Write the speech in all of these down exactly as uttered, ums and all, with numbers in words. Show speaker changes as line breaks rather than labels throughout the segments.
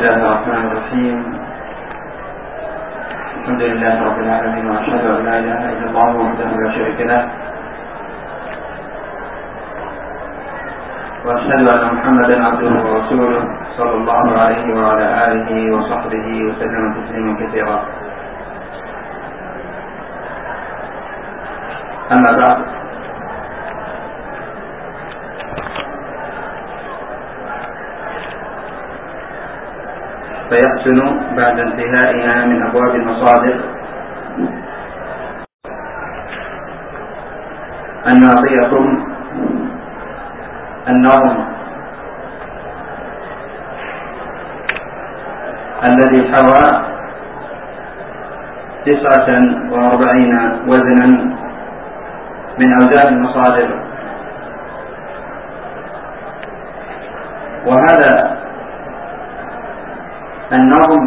الله الرحمن الرحيم. الحمد لله رب العالمين، وأشهد أن لا إله إلا الله وحده لا شريك له، وأشهد أن محمدا عبده ورسوله صلى الله عليه وعلى آله وصحبه وسلم تسليما كثيرا. أما بعد، فيحسن بعد انتهائنا من أبواب المصادر أن نعطيكم النظم الذي حوى تسعة وأربعين وزنا من أوزان المصادر، وهذا النظم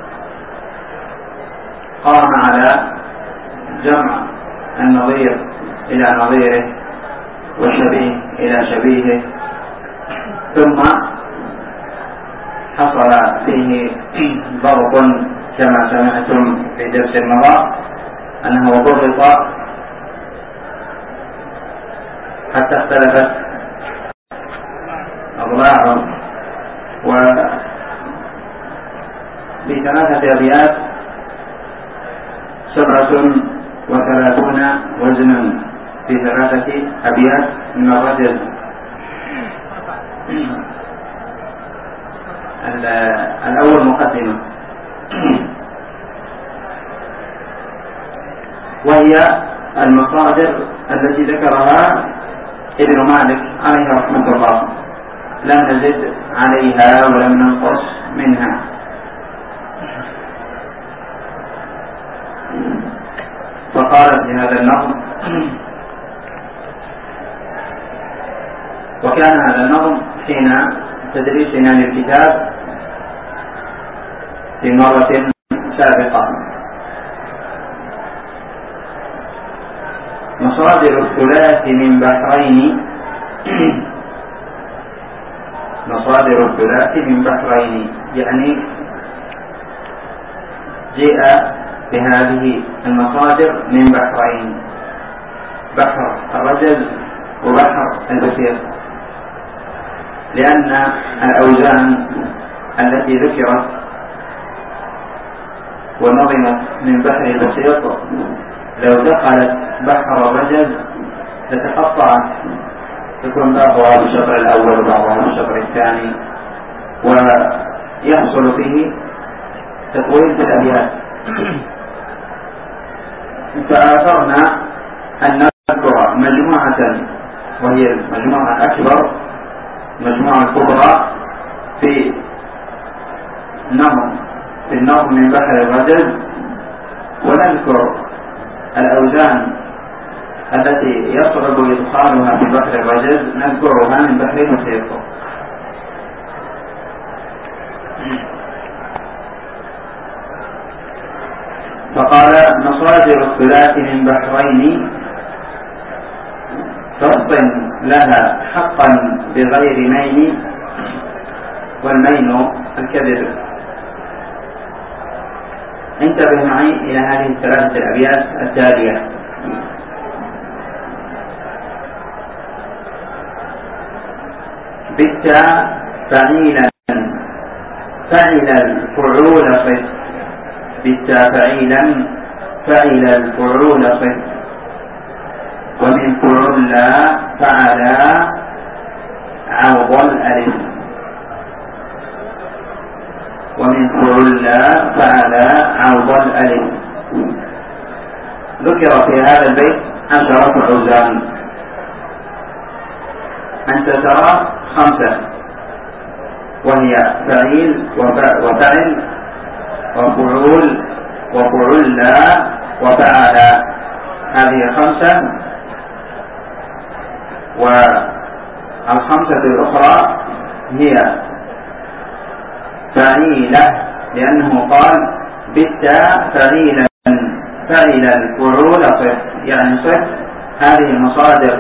قام على جمع النظير إلى نظيره والشبيه إلى شبيهه، ثم حصل فيه ضرب كما سمعتم في درس مضى أنه ضرب حتى اختلفت أضلاعه، وفي ثلاثة أبيات سبعة وثلاثون وزنا في ثلاثة أبيات من الرجل. الأول مقدمة، وهي المصادر التي ذكرها ابن مالك عليه رحمة الله، لم نزد عليها ولم ننقص منها. فقال في هذا النظم: وكان هذا النظم حين تدريسنا للكتاب في مرة سابقة. مصادر الثلاث من بحرين مصادر الثلاث من بحرين، يعني جاء بهذه المصادر من بحرين، بحر الرجل وبحر البسيط، لأن الأوزان التي ذكرت ونظمت من بحر البسيط لو دخلت بحر الرجل لتقطعت، تكون بعضها بالشطر الأول وبعضها بالشطر الثاني، ويحصل فيه تطويل في الأبيات. فآثرنا أن نذكر مجموعة، وهي المجموعة الأكبر، المجموعة الكبرى في نظم في النظم من بحر الرجل، ونذكر الأوزان التي يصعب إدخالها في بحر الرجل نذكرها من بحر البسيط. فقال: مصادر الثلاث من بحرين فاصطن لها حقا بغير مين، والمين الكذب. انتبه معي إلى هذه الثلاثة الأبيات التالية: بالتا فعيلا فعل الفعول صف، بالتا فعيلا فعل الفعول صف، ومن فعل فعلا عوض الألف، ومن فعل فعلا عوض الألف. ذكر في هذا البيت عشرة أوزان، أنت ترى خمسة، وهي فعيل وفعل وفعول وفعل وفعل، هذه خمسة. والخمسة الأخرى هي فعيلة، لأنه قال: بالتاء فعيلا فعل الفعول صف، يعني صف هذه المصادر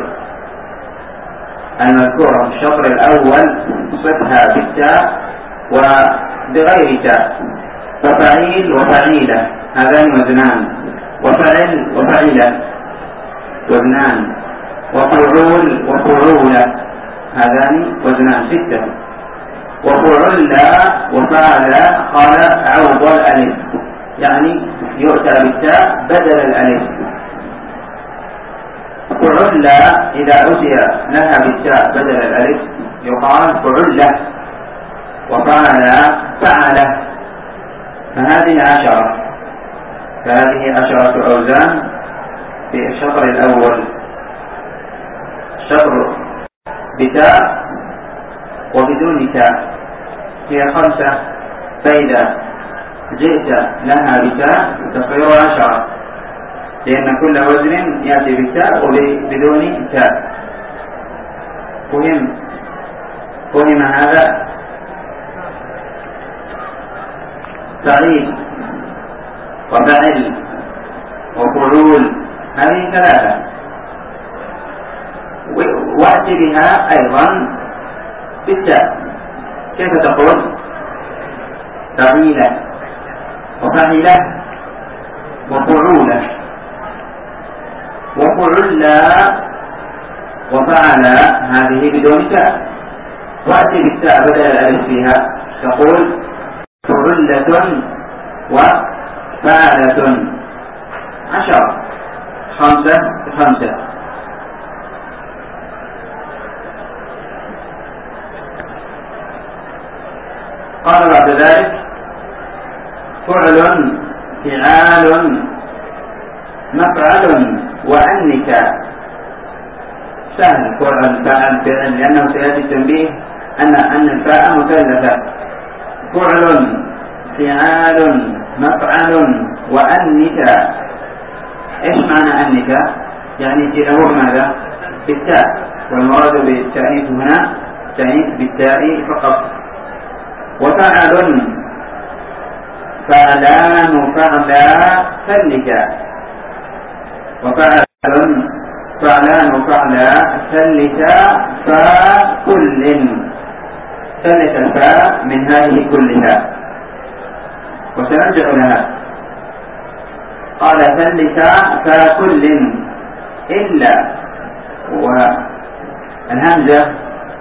المذكورة في الشطر الأول صفها بالتاء، بغير تاء، ففعيل وفعيلة هذان وزنان، وفعل وفعيلة وزنان، وفعول وفعولة هذان وزنان ستة، وفعل وفعل قال عوض الألف، يعني يؤتى بالتاء بدل الألف. فعل إذا أتي لها بالتاء بدل الألف يقال فعلة، وفعل فعل. فهذه عشرة، فهذه عشرة أوزان في الشطر الأول، شطر بتاء وبدون تاء هي خمسة، فإذا جئت لها بتاء تصير عشرة، لأن كل وزن يأتي بالتاء وبدون تاء. فهم فهم هذا؟ فعيل وفعل وفعول هذه ثلاثة، وأتي بها أيضا بالتاء. كيف تقول؟ فعيلة وفعلة وفعولة وفعلا وفعل هذه بدون تاء، وأتي بالتاء بدل الألف فيها تقول فعلة وفعلة. عشرة، خمسة خمسة. قال بعد ذلك فعل فعال مفعل وأنك. سهل فعل فعل فعل، لأنه سيأتي التنبيه أن أن الفاء مثلثة. فعل فعال مفعل وأنك. إيش معنى أنك؟ يعني تنوه ماذا؟ بالتاء، والمراد بالتأنيث هنا تأنيث بالتاء فقط. وفعل فعلان فعلا فلك. وفعل فعلان فعلا فلك فكل. ثلث الفاء من هذه كلها وسنرجع لها. قال ثلث فكل إلا، والهمزة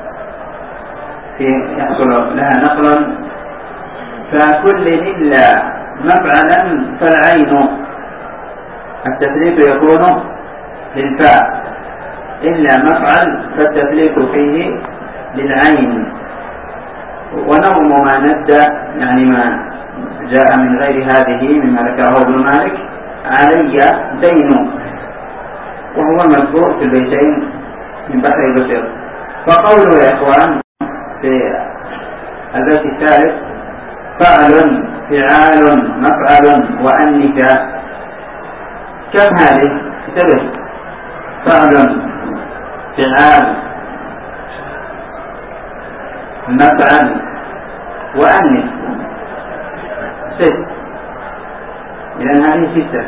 في يحصل لها نقل، فكل إلا مفعلا فالعين. التثليث يكون للفاء، إلا مفعل فالتثليث فيه للعين. ونظم ما ندى يعني ما جاء من غير هذه مما ذكره ابن مالك علي دين، وهو مذكور في البيتين من بحر البصير. فقوله يا إخوان في البيت الثالث فعل فعال مفعل وأنك، كم هذه؟ انتبه، فعل فعال مفعل وأنك، ست. إذن هذه ستة.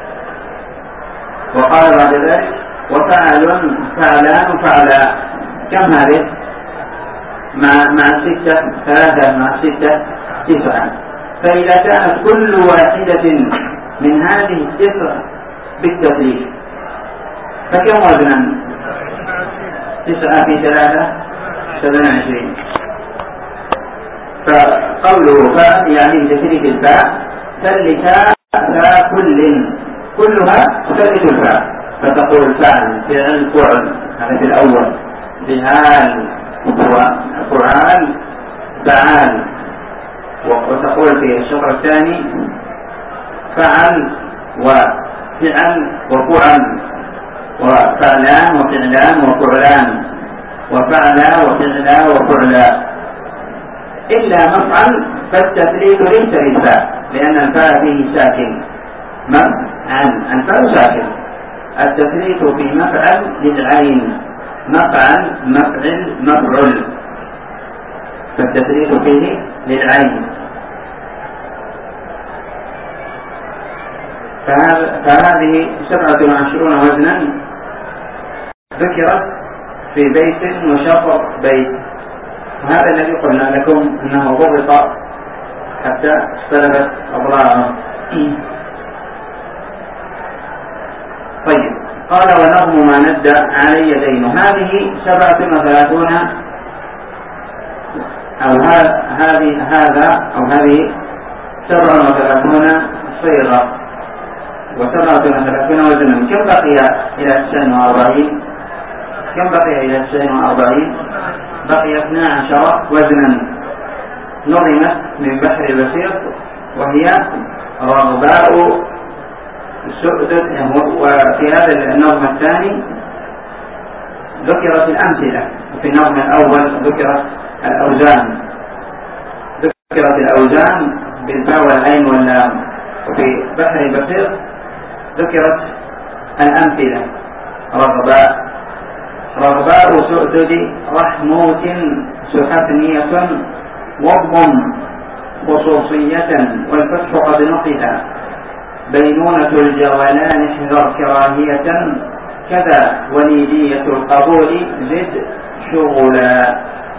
وقال بعد ذلك وفعل فعلان فعلا، كم هذه؟ مع مع ستة ثلاثة مع ستة تسعة. فإذا كانت كل واحدة من هذه التسع بالتثليث فكم وزنا؟ تسعة في ثلاثة سبعين عشرين. فقوله فاء يعني بتثليث الفاء ثلثا فكل، كلها تثلث الفاء، فتقول فعل فعل فعل هذا في الأول، فعال فعال فعال. وتقول في الشطر الثاني فعل وفعل وفعل، وفعلان وفعلان وفعلان، وفعلا وفعلا وفعلا. إلا مفعل فالتثليث ليس للفاء، لأن الفاء فيه ساكن. مفعل الفاء ساكن، التثليث في مفعل للعين، مفعل مفعل مفعل، فالتثليث فيه للعين. فهذه سبعة وعشرون وزنا ذكرت في بيت وشطر بيت. وهذا الذي قلنا لكم انه ضبط حتى اختلفت أضلاعه. طيب، قال ونظم ما ند علي دين. هذه سبعة وثلاثون أو هذه هذا أو هذه سبعة وثلاثون صيغة وسبعة وثلاثون وزنا. كم بقي إلى تسعين وأربعين؟ كم بقي إلى تسعين وأربعين؟ بقي اثنا عشر وزنا نظمت من بحر البسيط، وهي رغباء السؤدد. وفي هذا النظم الثاني ذكرت الأمثلة، وفي النظم الأول ذكرت الأوزان، ذكرت الأوزان بالباء والعين واللام. وفي بحر البسيط ذكرت الأمثلة: رغباء رغباء سؤدد رحموت سحفنية وضم خصوصية والفتح قد نقل بينونة الجولان احذر كراهية كذا وليدية القبول زد شغلا.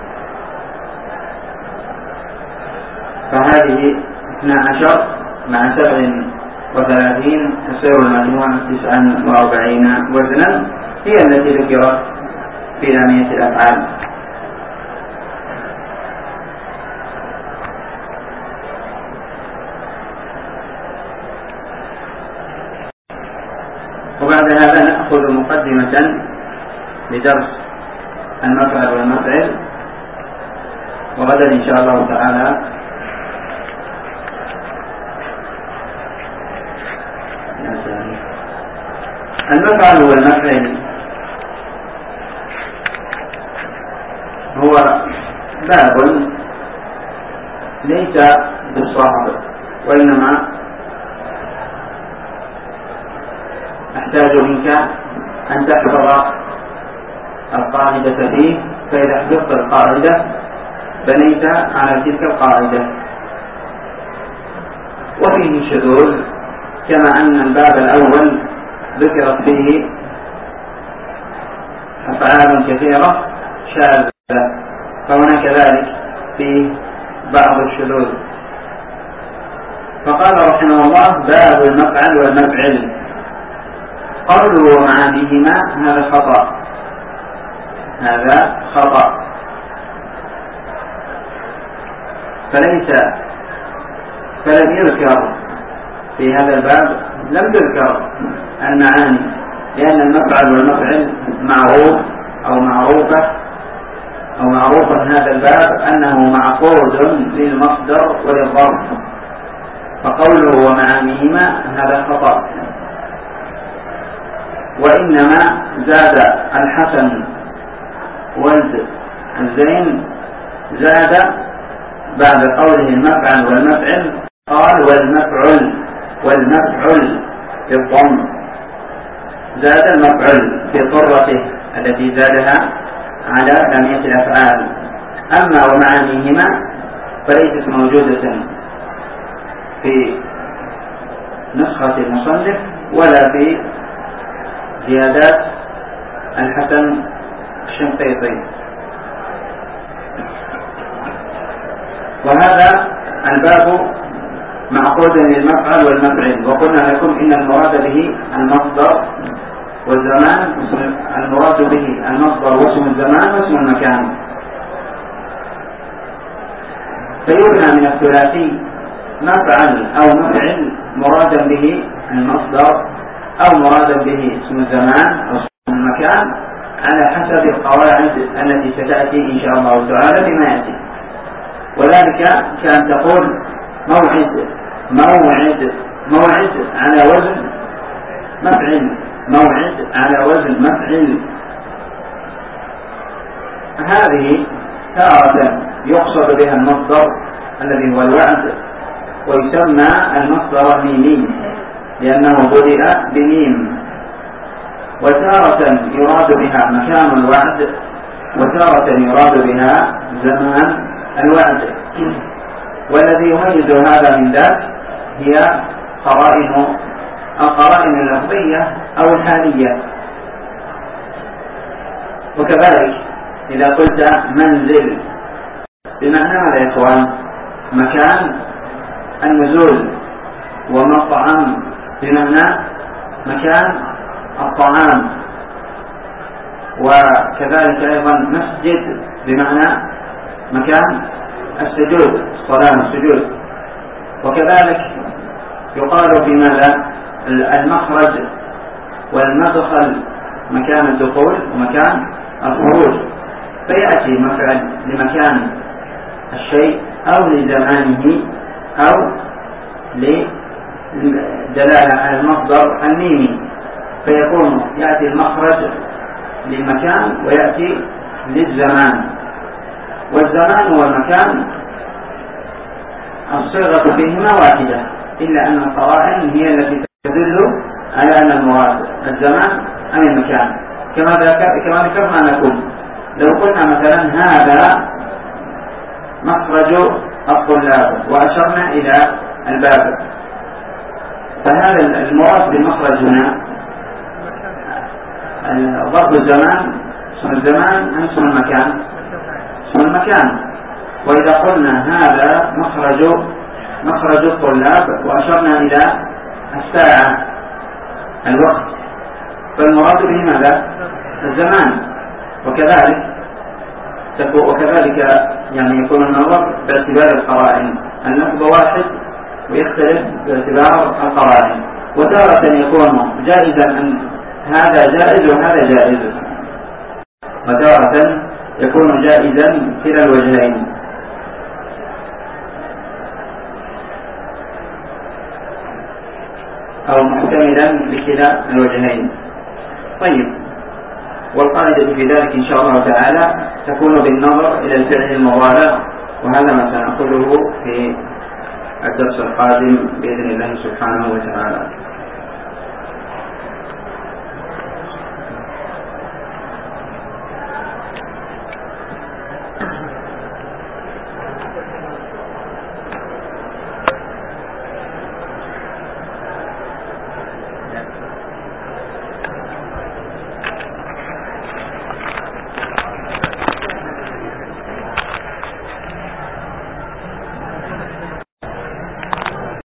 فهذه اثنا عشر مع سبع وثلاثين تصير المجموع تسعا وأربعين وزنا، هي التي ذكرت في لامية الأفعال. وبعد هذا نأخذ مقدمة لدرس المفعل والمفعل، وغدا إن شاء الله تعالى المفعل والمفعل هو باب ليس بالصعب، وإنما أحتاج منك أن تحفظ القاعدة فيه، فإذا حفظت القاعدة بنيت على تلك القاعدة. وفيه شذوذ، كما أن الباب الأول ذكرت فيه أفعال كثيرة شاذة، فهنا كذلك فيه بعض الشذوذ. فقال رحمه الله: باب المفعل والمفعل. قوله ومعانيهما هذا خطأ، هذا خطأ، فليس فلم يذكر في هذا الباب، لم تذكر المعاني، لأن المفعل والمفعل معروف أو معروفة أو معروف هذا الباب أنه معقود للمصدر وللظرف، فقوله ومعانيهما هذا خطأ. وإنما زاد الحسن والزين، زاد بعد قوله المفعل والمفعل قال والمفعل، والمفعل في الضم، زاد المفعل في طرته التي زادها على لامية الأفعال. أما ومعانيهما فليست موجودة في نسخة المصنف ولا في زيادات الحسن الشنقيطي. وهذا الباب معقود للمفعل والمفعل، وقلنا لكم إن المراد به المصدر والزمان، المراد به المصدر واسم الزمان واسم المكان. فيبنى من الثلاثي مفعل أو مفعل مرادا به المصدر أو مرادا به اسم الزمان أو اسم المكان على حسب القواعد التي ستأتي إن شاء الله تعالى فيما يأتي. وذلك كان تقول موعد موعد موعد على وزن مفعل، موعد على وزن مفعل. هذه تارة يقصد بها المصدر الذي هو الوعد، ويسمى المصدر الميمي لأنه بدأ بميم. وتارة يراد بها مكان الوعد، وتارة يراد بها زمان الوعد. والذي يميز هذا من ذاك هي قرائن القرائن اللفظية أو الحالية. وكذلك إذا قلت منزل بمعنى ماذا يا إخوان؟ مكان النزول ومطعم بمعنى مكان الطعام، وكذلك أيضا مسجد بمعنى مكان السجود، الصلاة السجود. وكذلك يقال في ماذا؟ المخرج والمدخل، مكان الدخول ومكان الخروج، فيأتي مفعل لمكان الشيء أو لزمانه أو لدلالة على المصدر الميمي، فيكون يأتي المخرج للمكان ويأتي للزمان. والزمان والمكان الصيغة فيهما واحدة، إلا أن القرائن هي التي تدل على أن المراد الزمان أم المكان. كما ذكرنا لكم لو قلنا مثلا هذا مخرج الطلاب وأشرنا إلى الباب، فهذا المراد بالمخرج هنا ضرب الزمان اسم الزمان أم اسم المكان؟ اسم المكان. وإذا قلنا هذا مخرج مخرج الطلاب وأشرنا إلى الساعة الوقت، فالمراد به ماذا؟ الزمان. وكذلك وكذلك يعني يكون النظر باعتبار القرائن، اللفظ واحد ويختلف باعتبار القرائن، وتارة يكون جائزا أن هذا جائز وهذا جائز، وتارة يكون جائزا كلا الوجهين. أو محتملا بكلا الوجهين. طيب، والقاعدة في ذلك إن شاء الله تعالى تكون بالنظر إلى الفعل المضارع، وهذا ما سنأخذه في الدرس القادم بإذن الله سبحانه وتعالى.